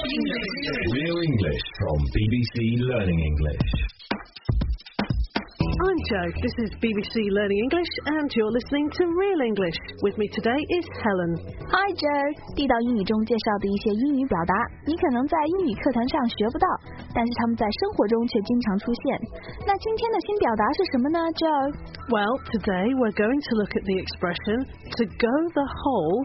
Real English from BBC Learning English. I'm Jo, this is BBC Learning English and you're listening to Real English. With me today is Helen. Hi Joe， 地道英语中介绍的一些英语表达，你可能在英语课堂上学不到，但是他们在生活中却经常出现。那今天的新表达是什么呢 Joe? Well, today we're going to look at the expression to go the whole,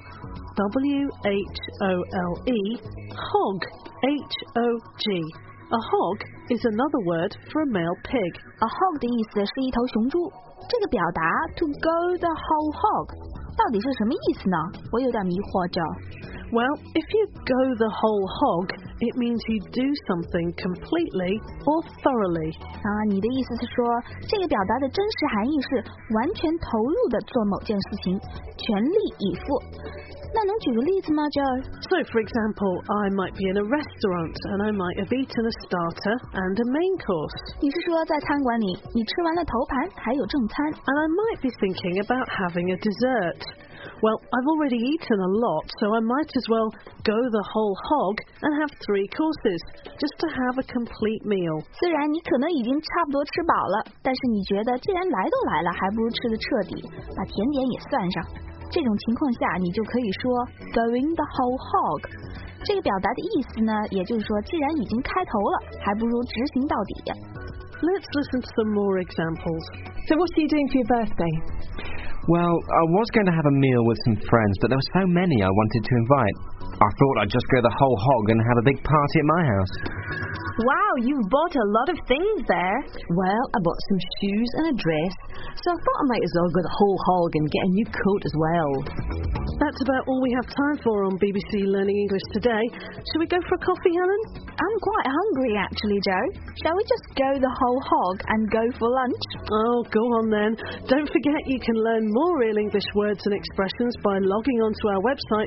W-H-O-L-E, hog, H-O-G.A hog is another word for a male pig. A hog 的意思是一头雄猪。这个表达 to go the whole hog 到底是什么意思呢？我有点迷惑着。 Well, if you go the whole hog, it means you do something completely or thoroughly. 你的意思是说，这个表达的真实含义是完全投入的做某件事情，全力以赴。那能举个例子吗 Joe? So, for example, I might be in a restaurant and I might have eaten a starter and a main course. 你是说在餐馆里，你吃完了头盘，还有正餐 And I might be thinking about having a dessert. Well, I've already eaten a lot, so I might as well go the whole hog and have 3 courses, just to have a complete meal. 虽然你可能已经差不多吃饱了，但是你觉得既然来都来了，还不如吃得彻底，把甜点也算上。这种情况下，你就可以说 going the whole hog。这个表达的意思呢，也就是说，既然已经开头了，还不如执行到底。 Let's listen to some more examples. So what are you doing for your birthday? Well, I was going to have a meal with some friends, but there were so many I wanted to invite. I thought I'd just go the whole hog and have a big party at my house. Wow, you've bought a lot of things there. Well, I bought some shoes and a dress, so I thought I might as well go the whole hog and get a new coat as well. That's about all we have time for on BBC Learning English today. Shall we go for a coffee, Helen? I'm quite hungry actually, Joe. Shall we just go the whole hog and go for lunch? Oh, go on then. Don't forget you can learn more Real English words and expressions by logging onto our website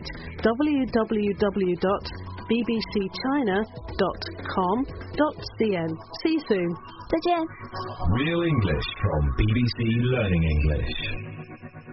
www.bbcchina.com.cn. See you soon. 再见。 Real English from BBC Learning English.